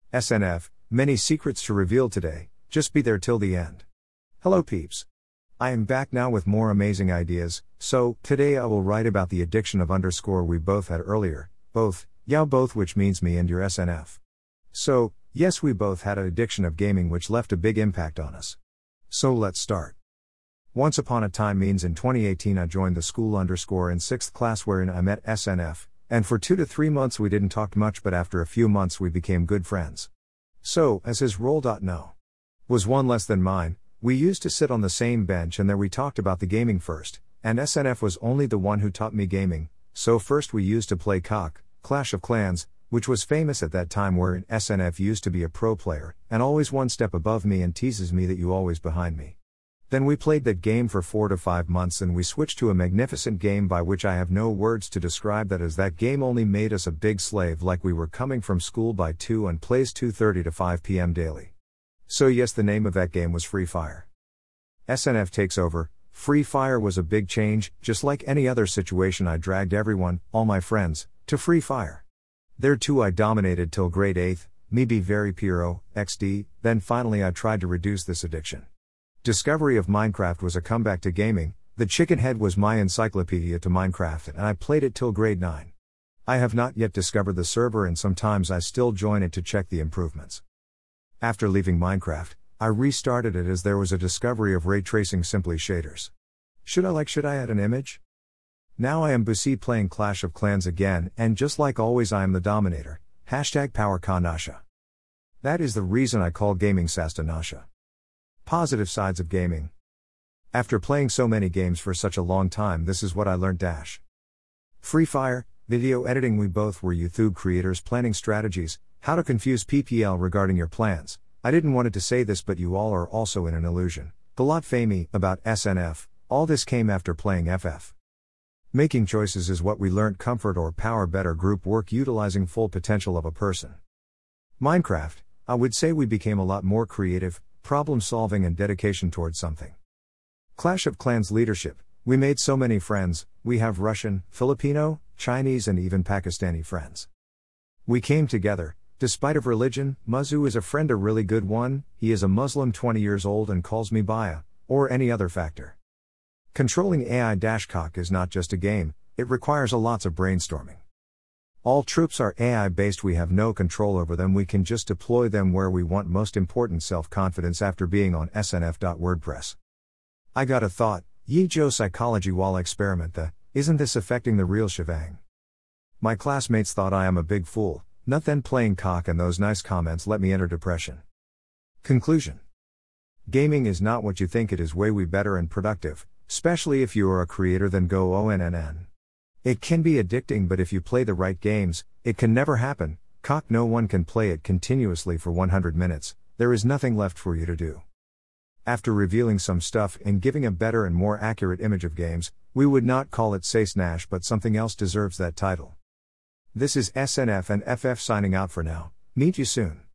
SNF, many secrets to reveal today, just be there till the end. Hello peeps. I am back now with more amazing ideas, so, today I will write about the addiction of underscore we both had earlier, both, which means me and your SNF. So, yes we both had an addiction of gaming which left a big impact on us. So let's start. Once upon a time means in 2018 I joined the school underscore in 6th class wherein I met SNF, and for 2 to 3 months we didn't talk much but after a few months we became good friends. So, as his role no. was one less than mine, we used to sit on the same bench and there we talked about the gaming first, and SNF was only the one who taught me gaming, so first we used to play COC, Clash of Clans, which was famous at that time wherein SNF used to be a pro player, and always one step above me and teases me that you always behind me. Then we played that game for 4 to 5 months and we switched to a magnificent game by which I have no words to describe that as that game only made us a big slave like we were coming from school by 2 and plays 2:30 to 5 p.m. daily. So yes, the name of that game was Free Fire. SNF takes over. Free Fire was a big change, just like any other situation I dragged everyone, all my friends, to Free Fire. There too I dominated till grade 8th, me be very Piro, XD, then finally I tried to reduce this addiction. Discovery of Minecraft was a comeback to gaming, the chicken head was my encyclopedia to Minecraft and I played it till grade 9. I have not yet discovered the server and sometimes I still join it to check the improvements. After leaving Minecraft, I restarted it as there was a discovery of ray tracing simply shaders. Should I add an image? Now I am busy playing Clash of Clans again and just like always I am the dominator, #PowerKaNasha. That is the reason I call gaming Sastanasha. Positive sides of gaming. After playing so many games for such a long time this is what I learned Free Fire, video editing we both were YouTube creators planning strategies, how to confuse PPL regarding your plans. I didn't want to say this but you all are also in an illusion. The lot famey about SNF, all this came after playing FF. Making choices is what we learnt comfort or power better group work utilizing full potential of a person. Minecraft, I would say we became a lot more creative, problem solving and dedication towards something. Clash of Clans leadership, we made so many friends, we have Russian, Filipino, Chinese and even Pakistani friends. We came together, despite of religion. Muzu is a friend, a really good one, he is a Muslim 20 years old and calls me Baya, or any other factor. Controlling AI-COC is not just a game, it requires a lots of brainstorming. All troops are AI based, we have no control over them, we can just deploy them where we want. Most important, self-confidence after being on snf.wordpress. I got a thought, ye Joe psychology wall experiment isn't this affecting the real shebang? My classmates thought I am a big fool, not then playing COC and those nice comments let me enter depression. Conclusion. Gaming is not what you think it is, way better and productive, especially if you are a creator than go ONNN. It can be addicting but if you play the right games, it can never happen. COC no one can play it continuously for 100 minutes, there is nothing left for you to do. After revealing some stuff and giving a better and more accurate image of games, we would not call it Sace but something else deserves that title. This is SNF and FF signing out for now, meet you soon.